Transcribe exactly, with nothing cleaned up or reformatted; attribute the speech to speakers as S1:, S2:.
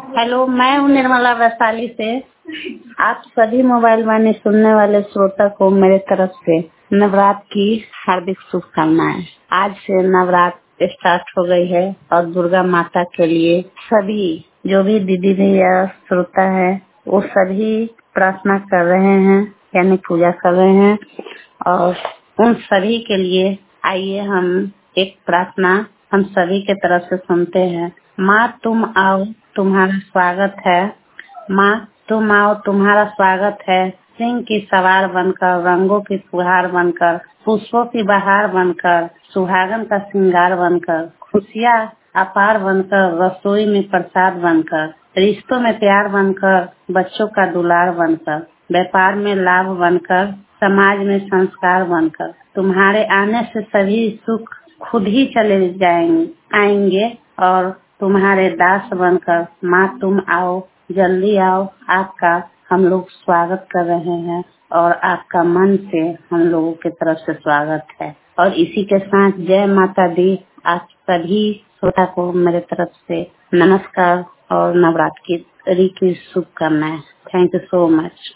S1: Hello, मैं हूँ निर्मला वैशाली से। आप सभी मोबाइल वाणी सुनने वाले श्रोता को मेरे तरफ से नवरात्र की हार्दिक शुभकामनाएं। आज से नवरात्र स्टार्ट हो गई है और दुर्गा माता के लिए सभी जो भी दीदी भैया श्रोता है वो सभी प्रार्थना कर रहे हैं, यानी पूजा कर रहे हैं। और उन सभी के लिए आइए हम एक प्रार्थना हम सभी के तरफ से सुनते हैं। माँ तुम आओ, तुम्हारा स्वागत है। माँ तुम आओ, तुम्हारा स्वागत है। सिंह की सवार बनकर, रंगों की फुहार बनकर, पुष्पों की बहार बनकर, सुहागन का श्रृंगार बनकर, खुशियाँ अपार बनकर, रसोई में प्रसाद बनकर, रिश्तों में प्यार बनकर, बच्चों का दुलार बनकर, व्यापार में लाभ बनकर, समाज में संस्कार बनकर, तुम्हारे आने से सभी सुख खुद ही चले जाएंगे आएंगे और तुम्हारे दास बनकर। माँ तुम आओ, जल्दी आओ, आपका हम लोग स्वागत कर रहे हैं और आपका मन से हम लोगों की तरफ से स्वागत है। और इसी के साथ जय माता दी। आप सभी श्रोता को मेरे तरफ से नमस्कार और नवरात्रि की शुभकामनाएं। Thank you so much.